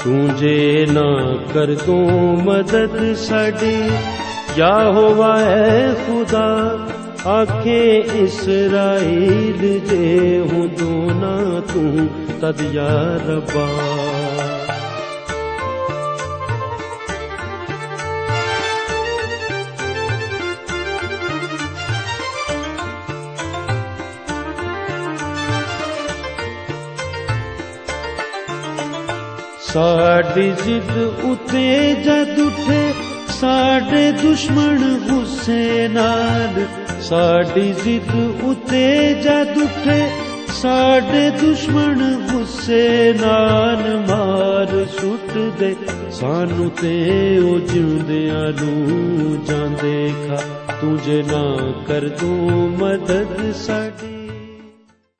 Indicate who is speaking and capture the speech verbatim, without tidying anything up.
Speaker 1: ਤੂੰ ਜੇ ਨਾ ਕਰ ਦੂੰ ਮਦਦ ਸਾਡੀ, ਯਾਹੋਵਾ ਹੈ ਖੁਦਾ ਆਖੇ ਇਸਰਾਈਲ, ਜੇ ਹੂੰ ਤੂੰ ਨਾ ਤੂੰ ਤਦ ਯਾ ਰੱਬਾ। ਸਾਡੀ ਜ਼ਿੱਦ ਉਤੇ ਜਦ ਉੱਠੇ ਸਾਡੇ ਦੁਸ਼ਮਣ ਗੁੱਸੇ ਨਾਲ, ਸਾਡੀ ਜ਼ਿੱਦ ਉਤੇ ਜਦ ਉੱਠੇ ਸਾਡੇ ਦੁਸ਼ਮਣ ਗੁੱਸੇ ਨਾਲ, ਮਾਰ ਸੁੱਟ ਦੇ ਸਾਨੂੰ ਤੇ ਉਹ ਜਿਉਂਦਿਆਂ ਨੂੰ ਜਾਂਦੇ ਖਾ, ਤੂੰ ਜੇ ਨਾ ਕਰ ਦੂੰ ਮਦਦ ਸਾਡੀ।